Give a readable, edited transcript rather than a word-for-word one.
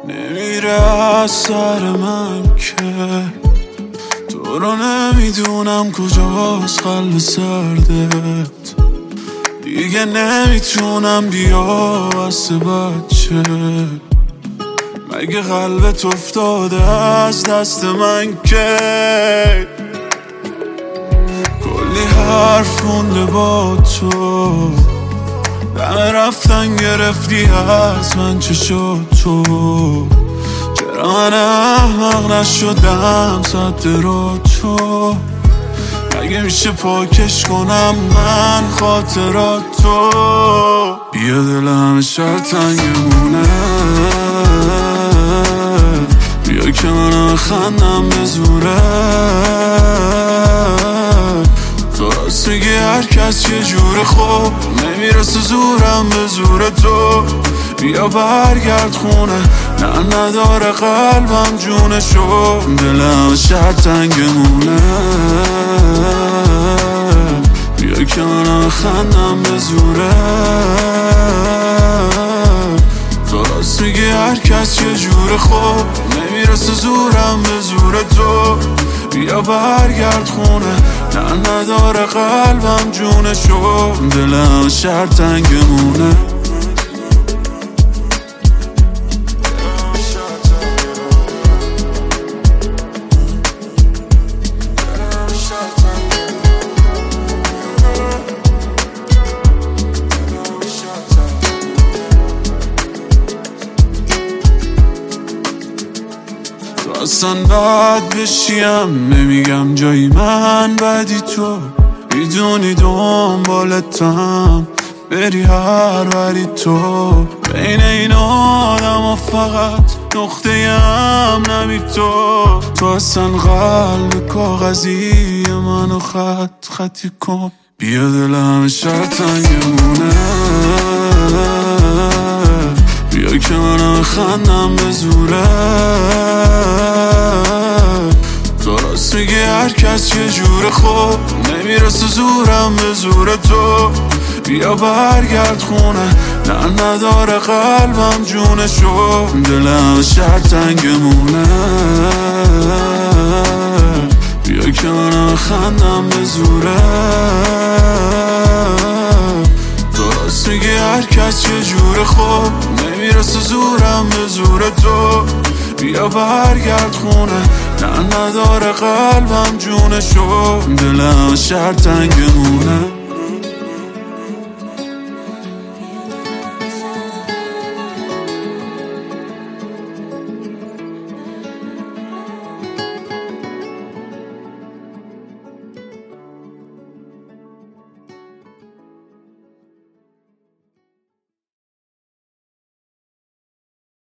نمیره از سر من که تو رو نمیدونم کجاست قلب سردت. دیگه نمیتونم بیا واسه بچه، مگه قلبت افتاده از دست من که کلی حرف مونده با تو، دم رفتن گرفتی از من چه شد تو؟ چرا من احمق نشدم صد رو تو؟ مگه میشه پاکش کنم من خاطراتو؟ بیا دلم شاید تنگمونه، بیا که منم خندم به زوره. تو راست میگی هر کس یه جوره، خب نمیرسه زورم به زور تو. بیا برگرد خونه، نه نداره قلبم جونشو. دلم شاید تنگمونه، بیا که منم خندم به زوره. تو راست میگی هر کس یه جوره، خب نمیرسه زورم به زور تو. بیا برگرد خونه، نه نداره قلبم جونشو. دلم شاید تنگمونه. تو اصلا بد بشیم نمیگم جایی من بدی، تو میدونی دنبالتم بری هر وری تو. بین این آدم و فقط نقطه ام نمی تو اصلا قلب کاغذی منو خطی کن. بیا دلم شاید تنگمونه، بیا که منم خندم به زوره. تو راست میگی هر کس یه جوره، خب نمیرسه زورم به زور تو. بیا برگرد خونه، نه نداره قلبم جونشو. دلم شاید تنگمونه، بیا که منم خندم به زوره. تو راست میگی هر کس یه جوره، خب نمیرسه زورم به زور تو. بیا برگرد خونه، نه نداره قلبم جونشو. دلم شاید تنگمونه.